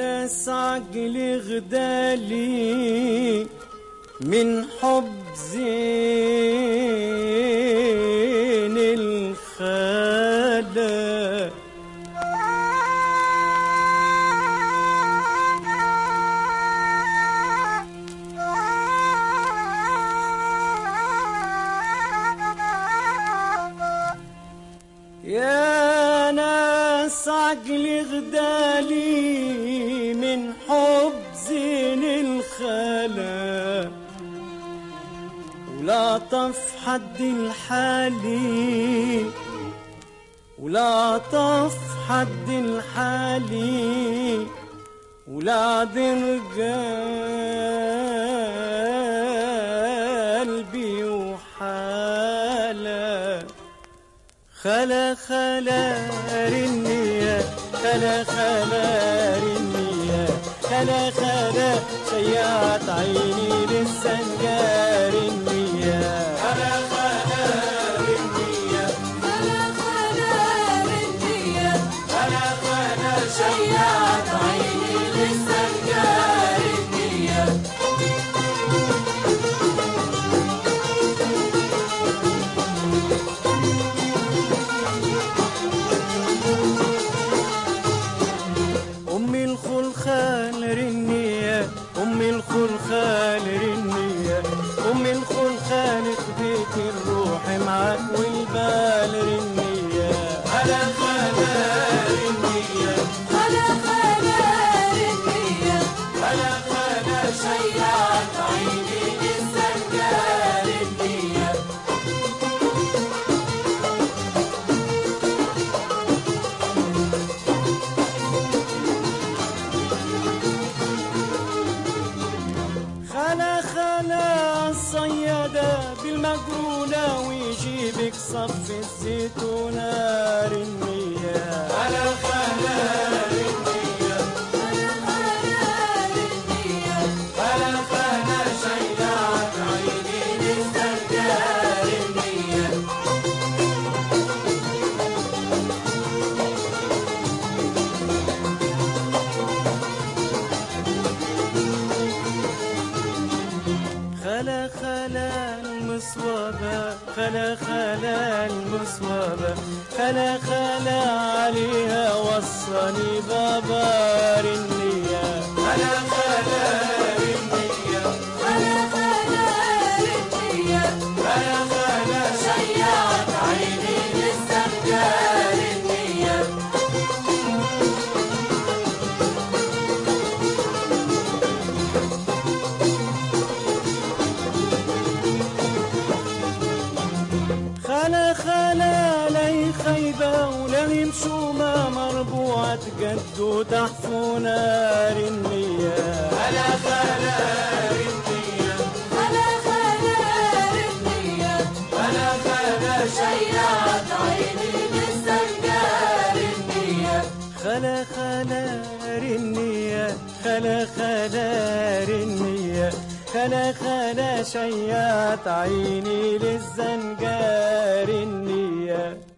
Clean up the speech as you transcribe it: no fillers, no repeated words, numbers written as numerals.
ناس عقلي غدالي من حب زين الخالة. يا ناس عقلي غدالي من حب زين الخالة، ولا طف حد الحالي ولا طف حد الحالي ولا ضر قلبي وحالة. خلا خلا رنية خلا خلا رنية خلا خلا شيعت عيني للسنجار النية. خلا خلا رنية خلا خلا رنية خلا خلا شيعت عيني للسنجار النية. أمي الخلخال رنية أمي الخلخال رنية أمي الخلخال خديت الروح معاك والبال رنية. خلا خلا رنية خلا خلا رنية خلا خلا شيعت عيني للسنجار النية. خلا خلا الصيادة بالمقرونة ويجيبك صف الزيتونة رنية. خلا خلا رنية خلا خلا رنية خلا خلا شيعت عيني للسنجار النية. خلا خلا المصوبة خلا خلا المصوبة خلا خلا عليها وصني بابا رنية. خلا خلا رنية خلا خلا رنية خلا خلا شيعت عيني للسنجار النية. خلا خلا لي خيبة ولا مشومة مربوعة قد تحفونا رنية. خلا خلا رنية خلا خلا رنية خلا خلا شيعت عيني للسنجار النية. خلا خلا رنية خلا خلا رنية خلا خلا شيعت عيني للزنجار النية.